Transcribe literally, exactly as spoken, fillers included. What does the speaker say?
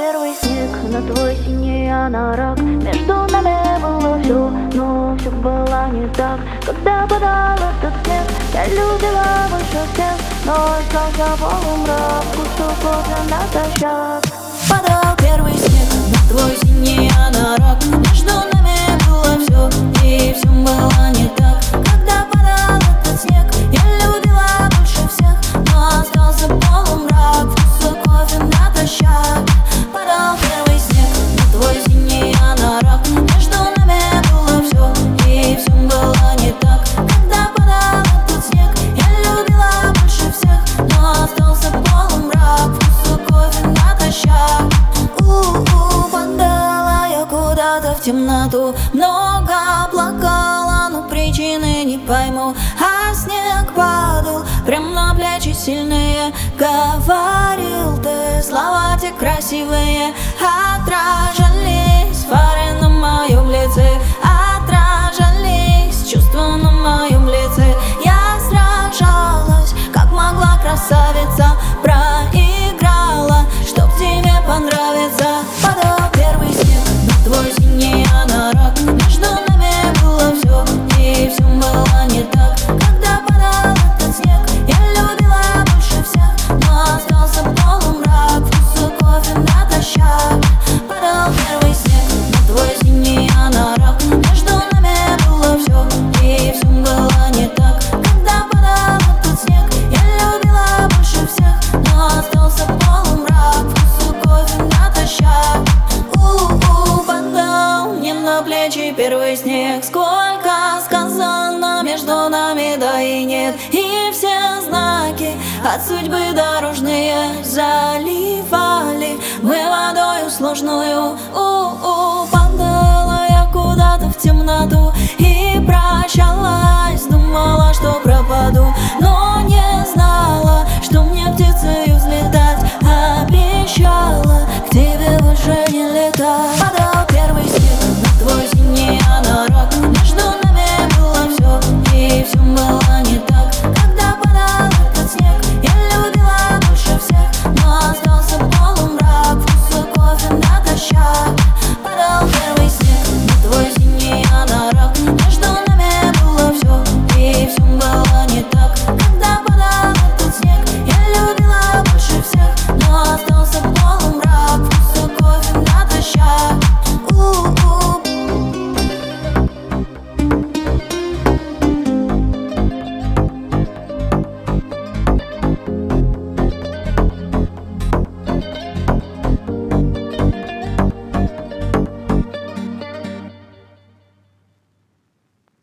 первый снег на твой синий анорак. Между нами было все, но все было не так. Когда падал этот снег, я любила больше всех, но остался полумрак, кусок кофе натощак. Падал первый снег на твой синий анорак. Между нами было все, и все было не так. Когда падал этот снег, я любила больше всех, но остался полумрак, вкуса кофе натощак. Падал первый снег на твой синий анорак. Между нами было все, и все было не так. Когда падал этот снег, я любила больше всех, но остался полумрак, вкуса кофе натощак. У-у, падала я куда-то в темноту, много плакала, но причины не пойму. А снег падал прям на плечи сильные. Говорил ты, слова те красивые отражались фары на моем лице, отражались чувства на моем лице. Я сражалась, как могла, красавица, проиграла, чтоб тебе понравится. Падал первый снег на твой синий анорак. Между нами было все, и все было не так. Когда падал этот снег, я любила больше всех, но остался полумрак, вкуса кофе натощак. Падал первый снег на твой синий анорак. Между нами было все, и все было не так. Когда падал этот снег, я любила больше всех, но остался полумрак, вкуса кофе натощак. У-у, падал мне на плечи первый снег. Сколько сказано между нами, да и нет. И все знаки от судьбы дорожные заливали мы водою сложную.